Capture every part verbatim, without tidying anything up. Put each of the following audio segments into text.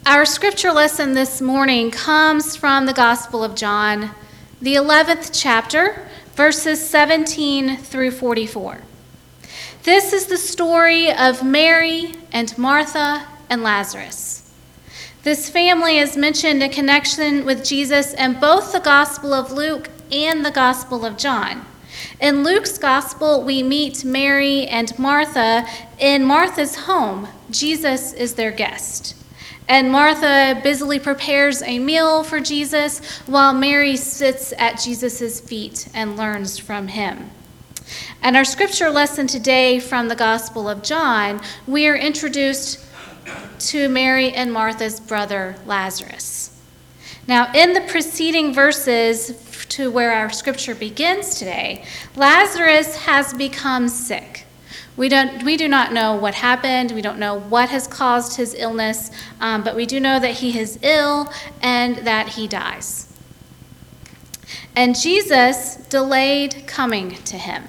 Our scripture lesson this morning comes from the Gospel of John, the eleventh chapter, verses seventeen through forty-four. This is the story of Mary and Martha and Lazarus. This family is mentioned in connection with Jesus in both the Gospel of Luke and the Gospel of John. In Luke's Gospel, we meet Mary and Martha in Martha's home. Jesus is their guest. And Martha busily prepares a meal for Jesus while Mary sits at Jesus' feet and learns from him. And our scripture lesson today from the Gospel of John, we are introduced to Mary and Martha's brother Lazarus. Now, in the preceding verses to where our scripture begins today, Lazarus has become sick. We don't. We do not know what happened. We don't know what has caused his illness, um, but we do know that he is ill and that he dies. And Jesus delayed coming to him.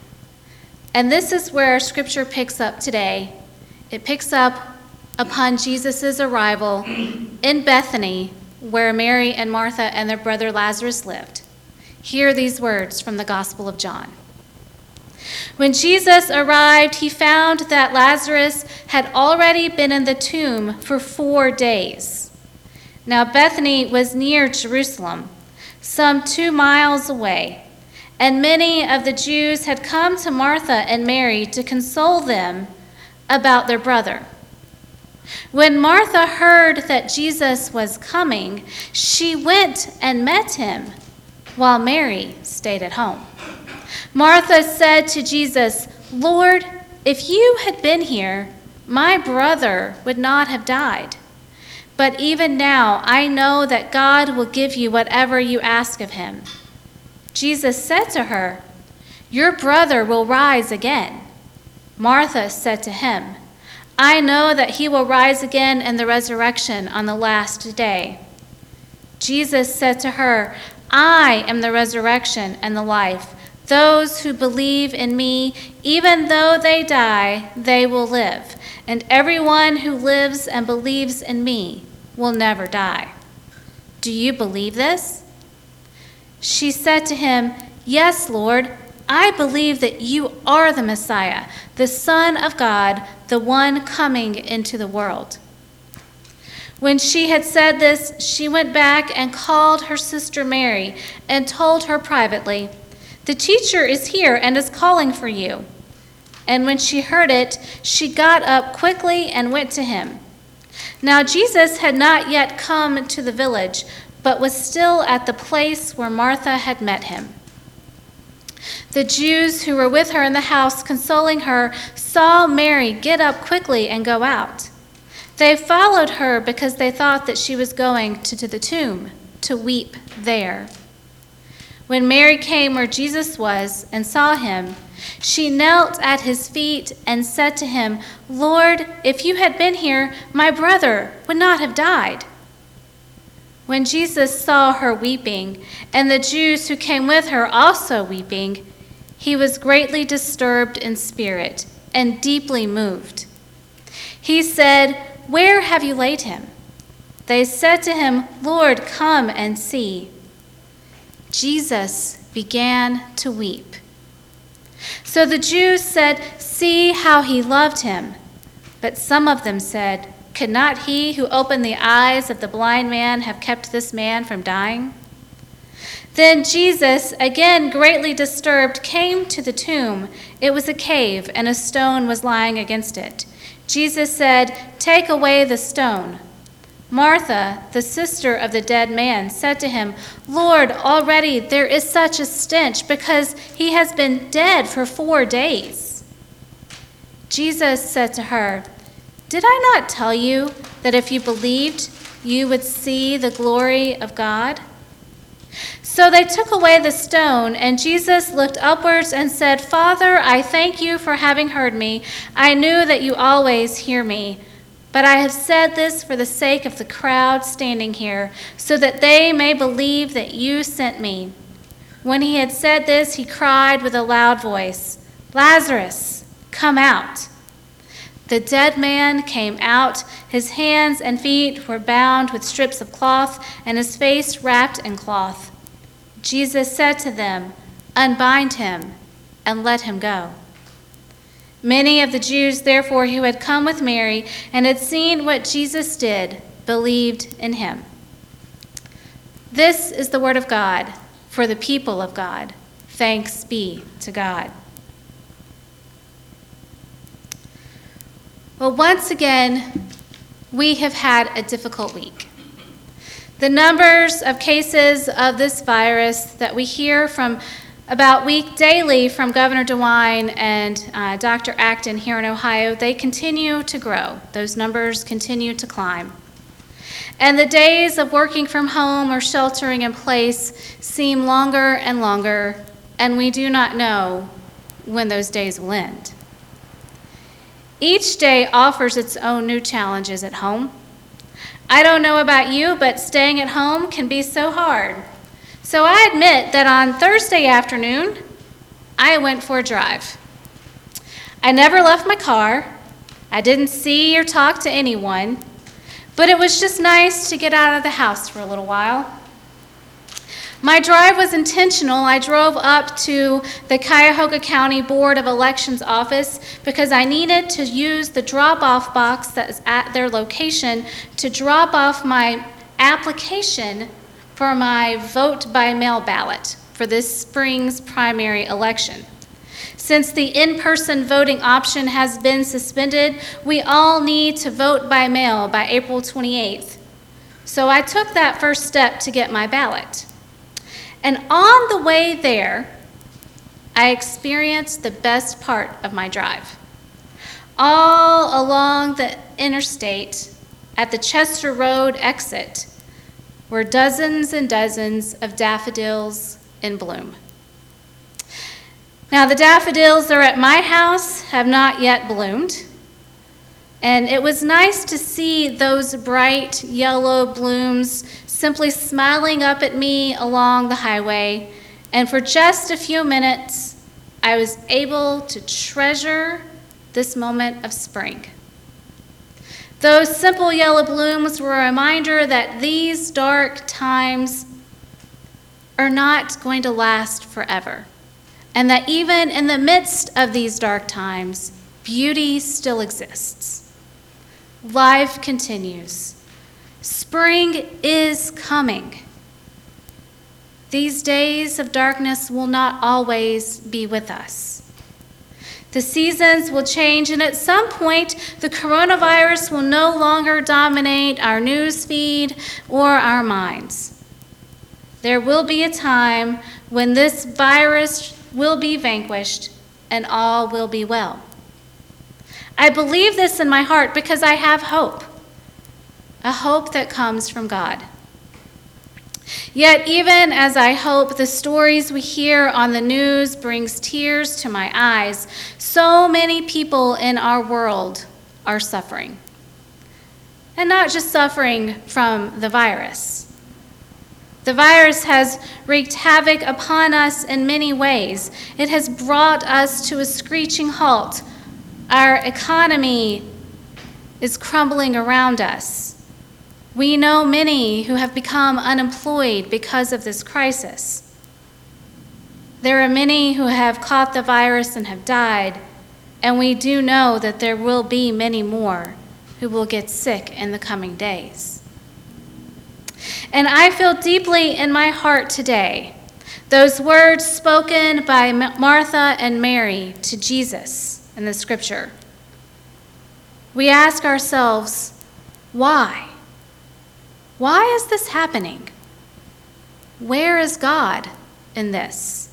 And this is where our scripture picks up today. It picks up upon Jesus' arrival in Bethany, where Mary and Martha and their brother Lazarus lived. Hear these words from the Gospel of John. When Jesus arrived, he found that Lazarus had already been in the tomb for four days. Now Bethany was near Jerusalem, some two miles away, and many of the Jews had come to Martha and Mary to console them about their brother. When Martha heard that Jesus was coming, she went and met him, while Mary stayed at home. Martha said to Jesus, "Lord, if you had been here, my brother would not have died. But even now I know that God will give you whatever you ask of him." Jesus said to her, "Your brother will rise again." Martha said to him, "I know that he will rise again in the resurrection on the last day." Jesus said to her, "I am the resurrection and the life. Those who believe in me, even though they die, they will live. And everyone who lives and believes in me will never die. Do you believe this?" She said to him, "Yes, Lord, I believe that you are the Messiah, the Son of God, the one coming into the world." When she had said this, she went back and called her sister Mary and told her privately, "The teacher is here and is calling for you." And when she heard it, she got up quickly and went to him. Now Jesus had not yet come to the village, but was still at the place where Martha had met him. The Jews who were with her in the house consoling her saw Mary get up quickly and go out. They followed her because they thought that she was going to, to the tomb to weep there. When Mary came where Jesus was and saw him, she knelt at his feet and said to him, "Lord, if you had been here, my brother would not have died." When Jesus saw her weeping, and the Jews who came with her also weeping, he was greatly disturbed in spirit and deeply moved. He said, "Where have you laid him?" They said to him, "Lord, come and see." Jesus began to weep. So the Jews said, "See how he loved him." But some of them said, "Could not he who opened the eyes of the blind man have kept this man from dying?" Then Jesus, again greatly disturbed, came to the tomb. It was a cave, and a stone was lying against it. Jesus said, "Take away the stone." Martha, the sister of the dead man, said to him, "Lord, already there is such a stench because he has been dead for four days." Jesus said to her, "Did I not tell you that if you believed, you would see the glory of God?" So they took away the stone, and Jesus looked upwards and said, "Father, I thank you for having heard me. I knew that you always hear me. But I have said this for the sake of the crowd standing here, so that they may believe that you sent me." When he had said this, he cried with a loud voice, "Lazarus, come out." The dead man came out. His hands and feet were bound with strips of cloth, and his face wrapped in cloth. Jesus said to them, "Unbind him and let him go." Many of the Jews, therefore, who had come with Mary and had seen what Jesus did, believed in him. This is the word of God for the people of God. Thanks be to God. Well, once again, we have had a difficult week. The numbers of cases of this virus that we hear from about week daily from Governor DeWine and uh, Doctor Acton here in Ohio, they continue to grow. Those numbers continue to climb. And the days of working from home or sheltering in place seem longer and longer, and we do not know when those days will end. Each day offers its own new challenges at home. I don't know about you, but staying at home can be so hard. So I admit that on Thursday afternoon, I went for a drive. I never left my car. I didn't see or talk to anyone, but it was just nice to get out of the house for a little while. My drive was intentional. I drove up to the Cuyahoga County Board of Elections office because I needed to use the drop-off box that is at their location to drop off my application for my vote-by-mail ballot for this spring's primary election. Since the in-person voting option has been suspended, we all need to vote by mail by April twenty-eighth. So I took that first step to get my ballot. And on the way there, I experienced the best part of my drive. All along the interstate, at the Chester Road exit, were dozens and dozens of daffodils in bloom. Now, the daffodils that are at my house have not yet bloomed, and it was nice to see those bright yellow blooms simply smiling up at me along the highway, and for just a few minutes, I was able to treasure this moment of spring. Those simple yellow blooms were a reminder that these dark times are not going to last forever, and that even in the midst of these dark times, beauty still exists. Life continues. Spring is coming. These days of darkness will not always be with us. The seasons will change, and at some point, the coronavirus will no longer dominate our news feed or our minds. There will be a time when this virus will be vanquished and all will be well. I believe this in my heart because I have hope. A hope that comes from God. Yet even as I hope, the stories we hear on the news brings tears to my eyes. So many people in our world are suffering. And not just suffering from the virus. The virus has wreaked havoc upon us in many ways. It has brought us to a screeching halt. Our economy is crumbling around us. We know many who have become unemployed because of this crisis. There are many who have caught the virus and have died, and we do know that there will be many more who will get sick in the coming days. And I feel deeply in my heart today those words spoken by Martha and Mary to Jesus in the scripture. We ask ourselves, why? Why is this happening? Where is God in this?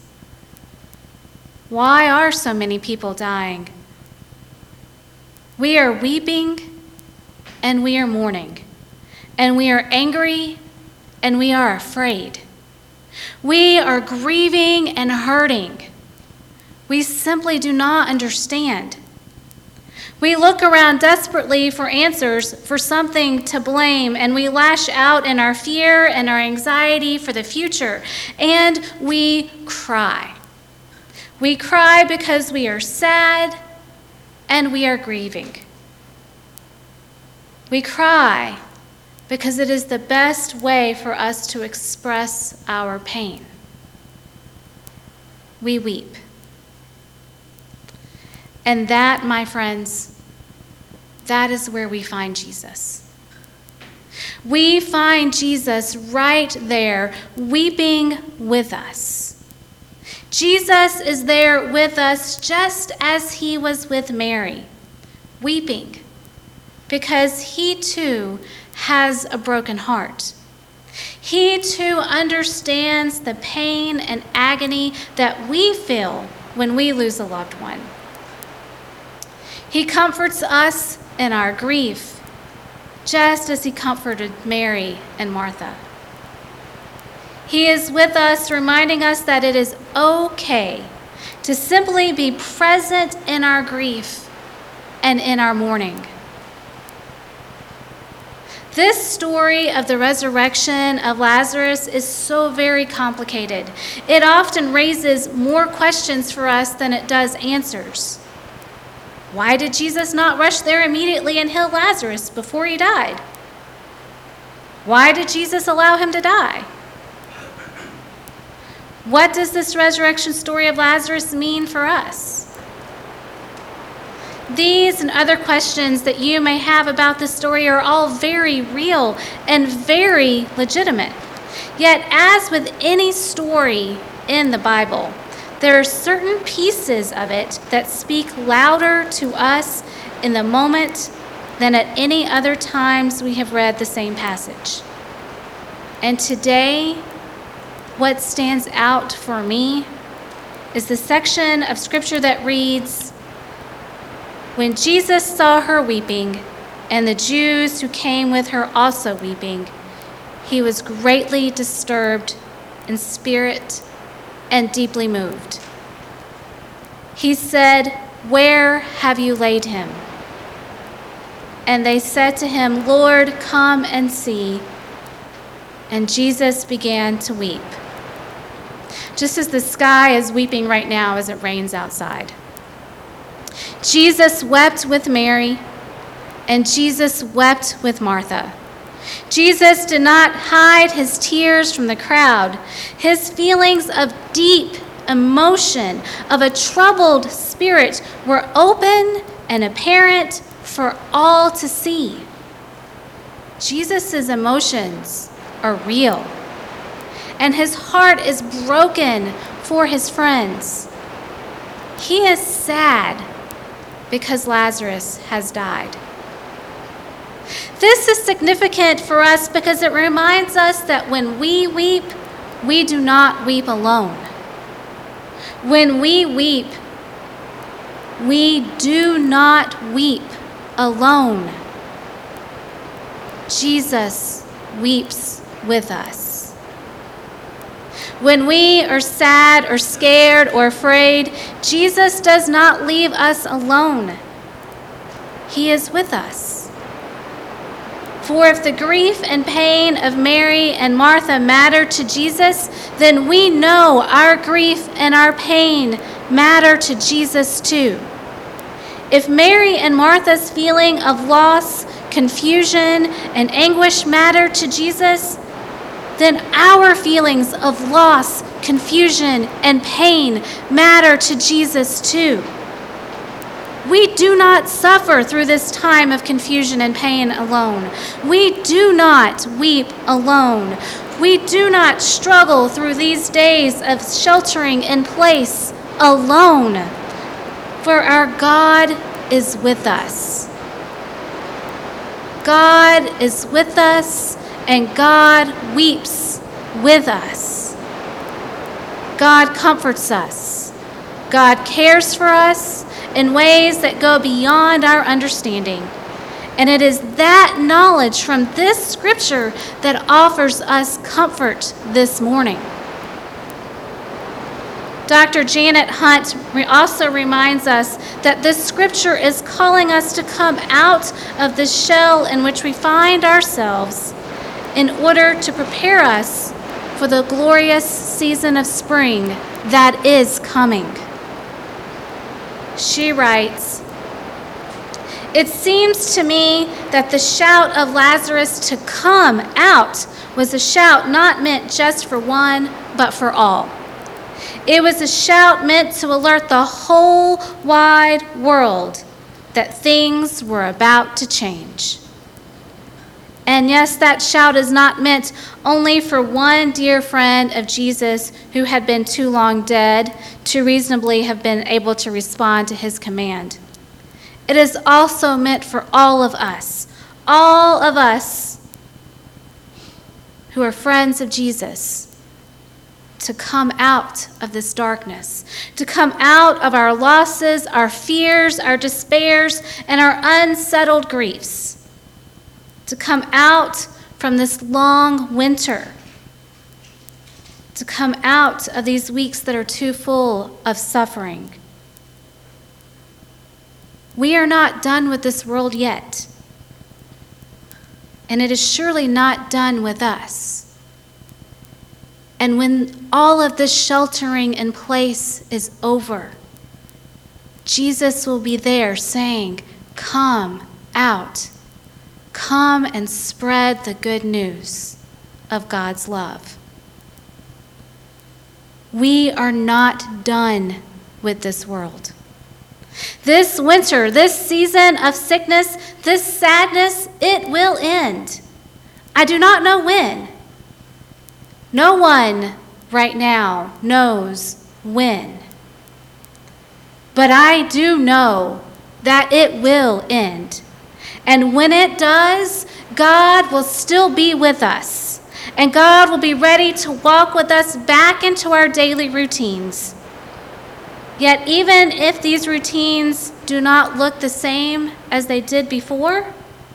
Why are so many people dying? We are weeping and we are mourning, and we are angry and we are afraid. We are grieving and hurting. We simply do not understand. We look around desperately for answers, for something to blame, and we lash out in our fear and our anxiety for the future, and we cry. We cry because we are sad and we are grieving. We cry because it is the best way for us to express our pain. We weep. And that, my friends, that is where we find Jesus. We find Jesus right there, weeping with us. Jesus is there with us just as he was with Mary, weeping, because he too has a broken heart. He too understands the pain and agony that we feel when we lose a loved one. He comforts us in our grief, just as he comforted Mary and Martha. He is with us, reminding us that it is okay to simply be present in our grief and in our mourning. This story of the resurrection of Lazarus is so very complicated. It often raises more questions for us than it does answers. Why did Jesus not rush there immediately and heal Lazarus before he died? Why did Jesus allow him to die? What does this resurrection story of Lazarus mean for us? These and other questions that you may have about this story are all very real and very legitimate. Yet, as with any story in the Bible, there are certain pieces of it that speak louder to us in the moment than at any other times we have read the same passage. And today, what stands out for me is the section of Scripture that reads, "When Jesus saw her weeping, and the Jews who came with her also weeping, he was greatly disturbed in spirit and deeply moved. He said, 'Where have you laid him?' And they said to him, 'Lord, come and see.' And Jesus began to weep, just as the sky is weeping right now as it rains outside. Jesus wept with Mary, and Jesus wept with Martha. Jesus did not hide his tears from the crowd. His feelings of deep emotion, of a troubled spirit, were open and apparent for all to see. Jesus' emotions are real, and his heart is broken for his friends. He is sad because Lazarus has died. This is significant for us because it reminds us that when we weep, we do not weep alone. When we weep, we do not weep alone. Jesus weeps with us. When we are sad or scared or afraid, Jesus does not leave us alone. He is with us. For if the grief and pain of Mary and Martha matter to Jesus, then we know our grief and our pain matter to Jesus too. If Mary and Martha's feeling of loss, confusion, and anguish matter to Jesus, then our feelings of loss, confusion, and pain matter to Jesus too. We do not suffer through this time of confusion and pain alone. We do not weep alone. We do not struggle through these days of sheltering in place alone. For our God is with us. God is with us, and God weeps with us. God comforts us. God cares for us in ways that go beyond our understanding. And it is that knowledge from this scripture that offers us comfort this morning. Doctor Janet Hunt also reminds us that this scripture is calling us to come out of the shell in which we find ourselves in order to prepare us for the glorious season of spring that is coming. She writes, It seems to me that the shout of Lazarus to come out was a shout not meant just for one, but for all. It was a shout meant to alert the whole wide world that things were about to change. And yes, that shout is not meant only for one dear friend of Jesus who had been too long dead to reasonably have been able to respond to his command. It is also meant for all of us, all of us who are friends of Jesus, to come out of this darkness, to come out of our losses, our fears, our despairs, and our unsettled griefs, to come out from this long winter, to come out of these weeks that are too full of suffering. We are not done with this world yet, and it is surely not done with us. And when all of this sheltering in place is over, Jesus will be there saying, "Come out. Come and spread the good news of God's love." We are not done with this world. This winter, this season of sickness, this sadness, it will end. I do not know when. No one right now knows when. But I do know that it will end. And when it does, God will still be with us. And God will be ready to walk with us back into our daily routines. Yet even if these routines do not look the same as they did before,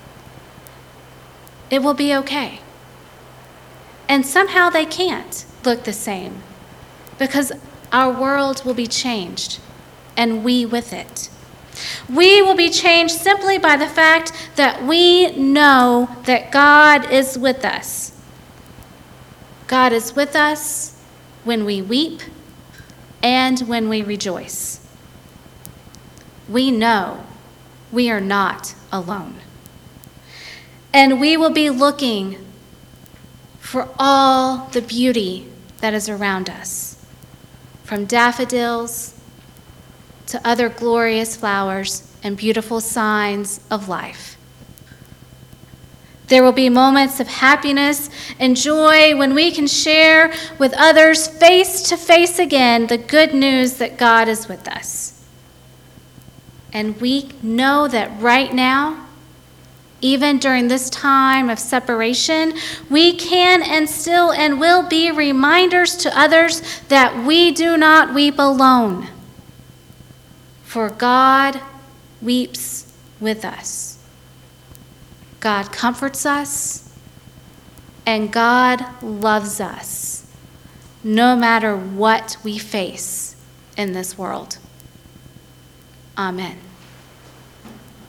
it will be okay. And somehow they can't look the same, because our world will be changed, and we with it. We will be changed simply by the fact that we know that God is with us. God is with us when we weep and when we rejoice. We know we are not alone. And we will be looking for all the beauty that is around us, from daffodils to other glorious flowers and beautiful signs of life. There will be moments of happiness and joy when we can share with others face to face again the good news that God is with us. And we know that right now, even during this time of separation, we can and still and will be reminders to others that we do not weep alone. For God weeps with us. God comforts us, and God loves us, no matter what we face in this world. Amen.